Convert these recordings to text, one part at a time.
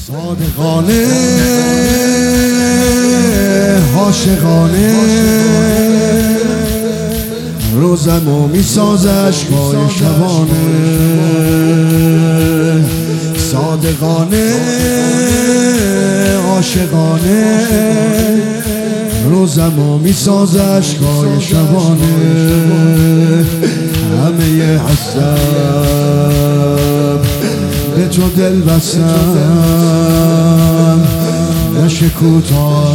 صادقانه عاشقانه روزمو میسازه اشکای شبانه صادقانه عاشقانه روزمو میسازه اشکای شبانه همه هستم به تو دل بستم نشه کوتاه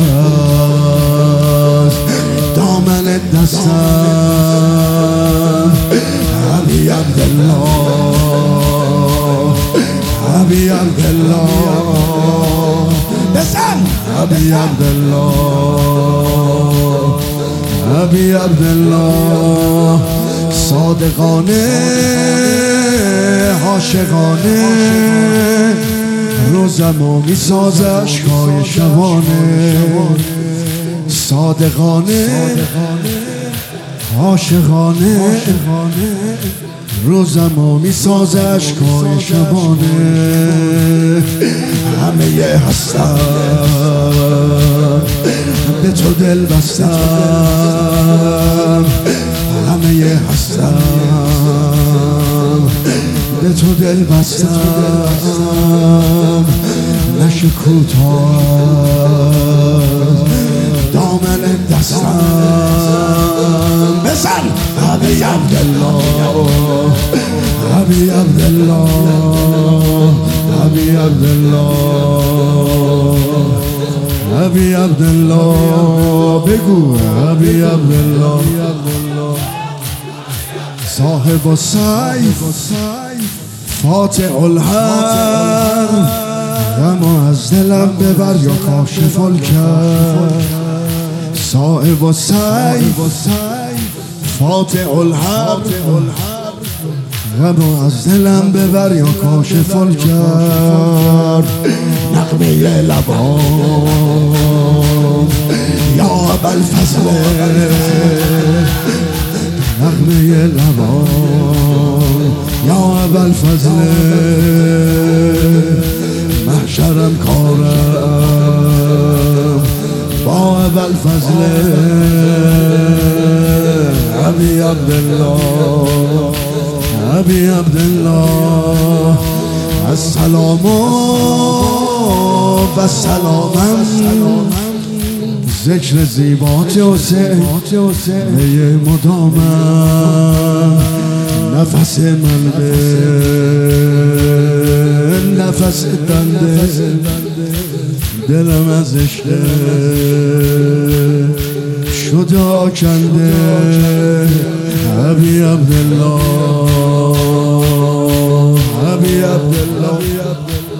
دامن دستم حبی عبدالله حبی عبدالله بزن حبی عبدالله حبی عبدالله صادقانه عاشقانه روزمو میسازه اشکای شبانه صادقانه عاشقانه روزمو میسازه اشکای شبانه همه هستم به تو دل بستم همه هستم به تو دل بستم نشه کوتاه دامن دستم بزن حبی عبدالله حبی عبدالله حبی عبدالله حبی عبدالله بگو حبی عبدالله صاحب السیف فاتح الحرب غمو از دلم ببر یا کاشف الکرب صاحب السیف فاتح الحرب غمو از دلم ببر یا کاشف الکرب نغمه لبام یا ابوالفضل نغمه لبام یا ابوالفضل محشرم کارم با ابوالفضل حبی عبدالله حبی عبدالله السلام و سلامم ذکر زیبات حسین می مدامم نفس من به نفس بنده دلم از عشق شده آکنده حبی عبدالله حبی عبدالله